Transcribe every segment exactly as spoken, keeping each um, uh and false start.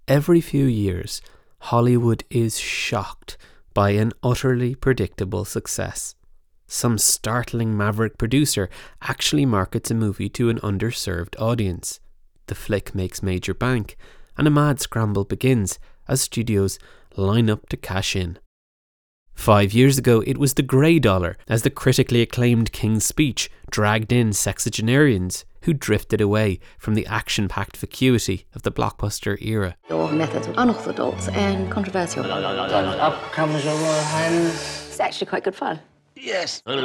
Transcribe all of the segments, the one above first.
Every few years, Hollywood is shocked by an utterly predictable success. Some startling maverick producer actually markets a movie to an underserved audience. The flick makes major bank, and a mad scramble begins as studios line up to cash in. Five years ago, it was the grey dollar as the critically acclaimed King's Speech dragged in sexagenarians who drifted away from the action-packed vacuity of the blockbuster era. Your methods are unorthodox and controversial. Up comes your Royal Highness. It's actually quite good fun. Yes. Art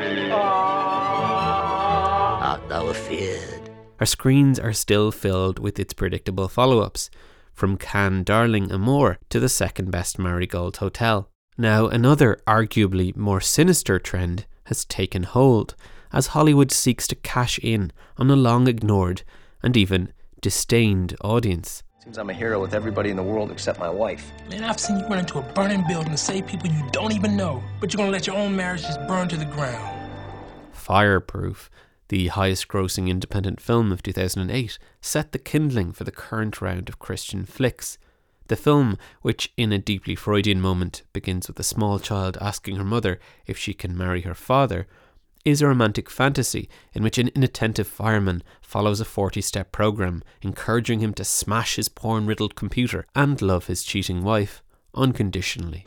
thou afeard? Our screens are still filled with its predictable follow-ups, from Cannes Darling Amour to the second-best Marigold Hotel. Now, another arguably more sinister trend has taken hold as Hollywood seeks to cash in on a long-ignored and even disdained audience. Seems I'm a hero with everybody in the world except my wife. Man, I've seen you run into a burning building and save people you don't even know, but you're gonna let your own marriage just burn to the ground. Fireproof, the highest-grossing independent film of two thousand eight, set the kindling for the current round of Christian flicks. The film, which in a deeply Freudian moment begins with a small child asking her mother if she can marry her father, is a romantic fantasy in which an inattentive fireman follows a forty-step program encouraging him to smash his porn-riddled computer and love his cheating wife unconditionally.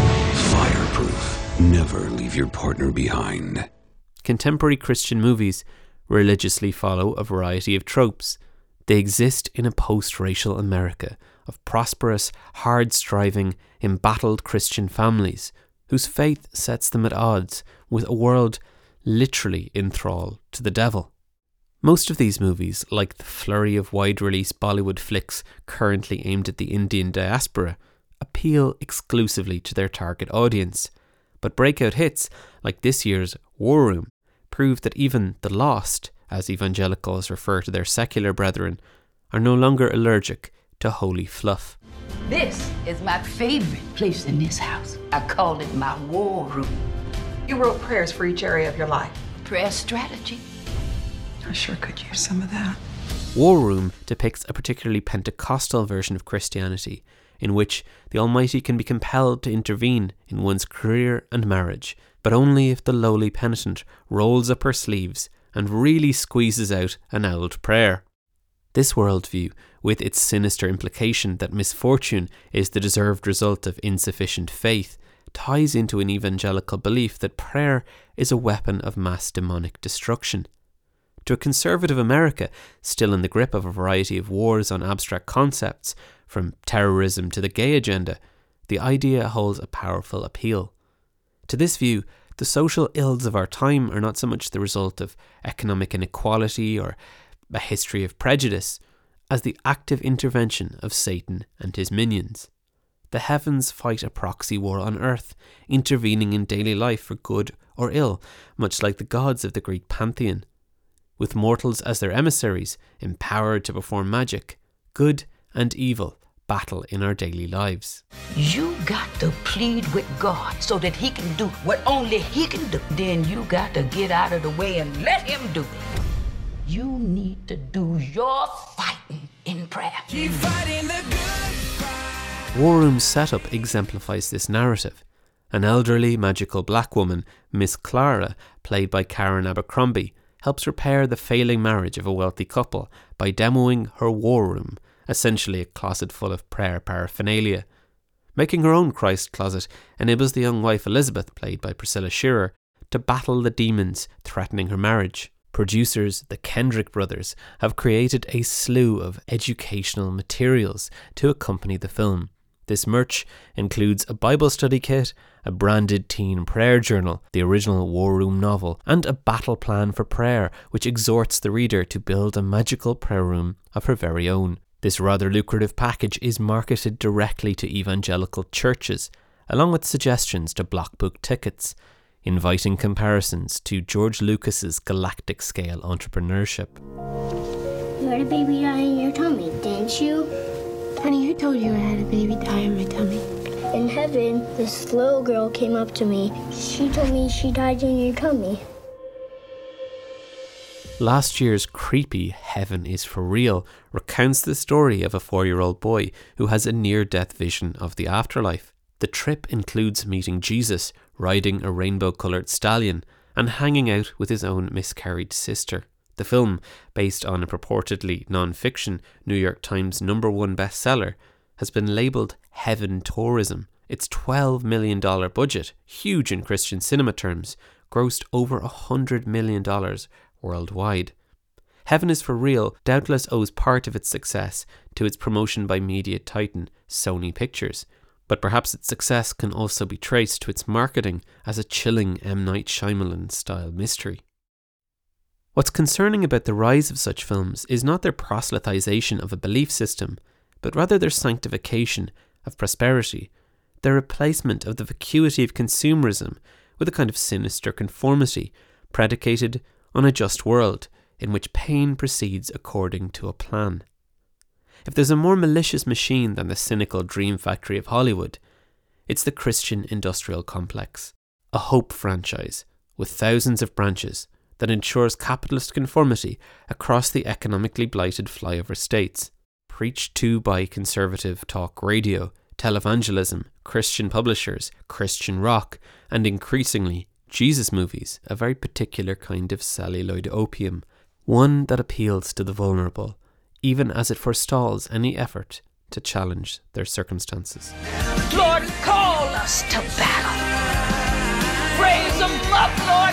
Fireproof. Never leave your partner behind. Contemporary Christian movies religiously follow a variety of tropes. They exist in a post-racial America of prosperous, hard-striving, embattled Christian families whose faith sets them at odds with a world literally in thrall to the devil. Most of these movies, like the flurry of wide-release Bollywood flicks currently aimed at the Indian diaspora, appeal exclusively to their target audience. But breakout hits, like this year's War Room, prove that even the lost, as evangelicals refer to their secular brethren, are no longer allergic to holy fluff. This is my favorite place in this house. I call it my war room. You wrote prayers for each area of your life. Prayer strategy. I sure could use some of that. War Room depicts a particularly Pentecostal version of Christianity, in which the Almighty can be compelled to intervene in one's career and marriage, but only if the lowly penitent rolls up her sleeves and really squeezes out an owled prayer. This worldview, with its sinister implication that misfortune is the deserved result of insufficient faith, ties into an evangelical belief that prayer is a weapon of mass demonic destruction. To a conservative America, still in the grip of a variety of wars on abstract concepts, from terrorism to the gay agenda, the idea holds a powerful appeal. To this view, the social ills of our time are not so much the result of economic inequality or a history of prejudice, as the active intervention of Satan and his minions. The heavens fight a proxy war on earth, intervening in daily life for good or ill, much like the gods of the Greek pantheon. With mortals as their emissaries, empowered to perform magic, good and evil battle in our daily lives. You got to plead with God so that he can do what only he can do. Then you got to get out of the way and let him do it. You need to do your fighting in prayer. Keep fighting the good fight. War Room's setup exemplifies this narrative. An elderly, magical black woman, Miss Clara, played by Karen Abercrombie, helps repair the failing marriage of a wealthy couple by demoing her war room, essentially a closet full of prayer paraphernalia. Making her own Christ closet enables the young wife Elizabeth, played by Priscilla Shearer, to battle the demons threatening her marriage. Producers, the Kendrick brothers, have created a slew of educational materials to accompany the film. This merch includes a Bible study kit, a branded teen prayer journal, the original War Room novel, and a battle plan for prayer, which exhorts the reader to build a magical prayer room of her very own. This rather lucrative package is marketed directly to evangelical churches, along with suggestions to block book tickets, inviting comparisons to George Lucas's galactic scale entrepreneurship. You had a baby die in your tummy, didn't you? Honey, who told you I had a baby die in my tummy? In heaven, this little girl came up to me. She told me she died in your tummy. Last year's creepy Heaven is for Real recounts the story of a four-year-old boy who has a near-death vision of the afterlife. The trip includes meeting Jesus, riding a rainbow-coloured stallion, and hanging out with his own miscarried sister. The film, based on a purportedly non-fiction New York Times number one bestseller, has been labelled Heaven Tourism. Its twelve million dollars budget, huge in Christian cinema terms, grossed over one hundred million dollars worldwide. Heaven is for Real doubtless owes part of its success to its promotion by media titan Sony Pictures, but perhaps its success can also be traced to its marketing as a chilling M. Night Shyamalan-style mystery. What's concerning about the rise of such films is not their proselytization of a belief system, but rather their sanctification of prosperity, their replacement of the vacuity of consumerism with a kind of sinister conformity predicated on a just world in which pain proceeds according to a plan. If there's a more malicious machine than the cynical dream factory of Hollywood, it's the Christian industrial complex, a hope franchise with thousands of branches that ensures capitalist conformity across the economically blighted flyover states, preached to by conservative talk radio, televangelism, Christian publishers, Christian rock, and increasingly Jesus movies, a very particular kind of celluloid opium, one that appeals to the vulnerable, even as it forestalls any effort to challenge their circumstances. Lord, call us to battle. Raise them up, Lord.